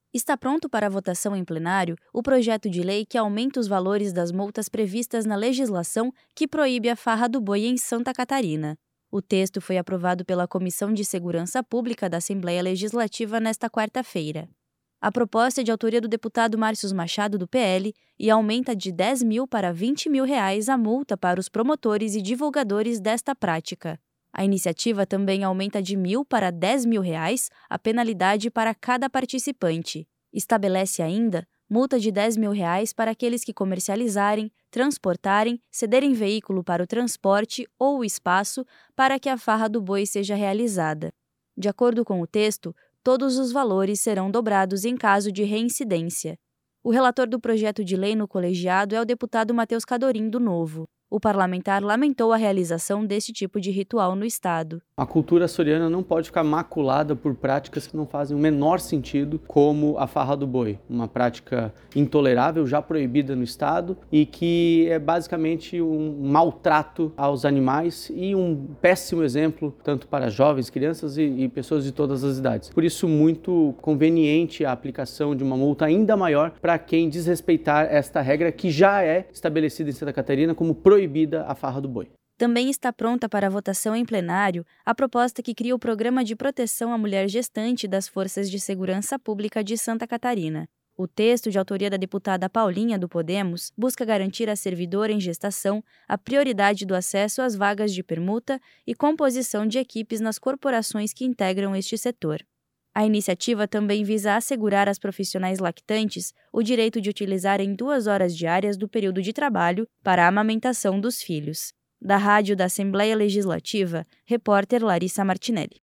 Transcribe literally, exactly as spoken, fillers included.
Está pronto para votação em plenário o projeto de lei que aumenta os valores das multas previstas na legislação que proíbe a farra do boi em Santa Catarina. O texto foi aprovado pela Comissão de Segurança Pública da Assembleia Legislativa nesta quarta-feira. A proposta é de autoria do deputado Márcio Machado, do P L, e aumenta de dez mil para vinte mil reais a multa para os promotores e divulgadores desta prática. A iniciativa também aumenta de mil para dez mil reais a penalidade para cada participante. Estabelece ainda multa de dez mil reais para aqueles que comercializarem, transportarem, cederem veículo para o transporte ou o espaço para que a farra do boi seja realizada. De acordo com o texto, todos os valores serão dobrados em caso de reincidência. O relator do projeto de lei no colegiado é o deputado Matheus Cadorim, do Novo. O parlamentar lamentou a realização desse tipo de ritual no estado. A cultura açoriana não pode ficar maculada por práticas que não fazem o menor sentido, como a farra do boi, uma prática intolerável, já proibida no estado e que é basicamente um maltrato aos animais e um péssimo exemplo tanto para jovens, crianças e, e pessoas de todas as idades. Por isso, muito conveniente a aplicação de uma multa ainda maior para quem desrespeitar esta regra que já é estabelecida em Santa Catarina como proibida a farra do boi. Também está pronta para votação em plenário a proposta que cria o Programa de Proteção à Mulher Gestante das Forças de Segurança Pública de Santa Catarina. O texto, de autoria da deputada Paulinha, do Podemos, busca garantir à servidora em gestação a prioridade do acesso às vagas de permuta e composição de equipes nas corporações que integram este setor. A iniciativa também visa assegurar às profissionais lactantes o direito de utilizarem duas horas diárias do período de trabalho para a amamentação dos filhos. Da Rádio da Assembleia Legislativa, repórter Larissa Martinelli.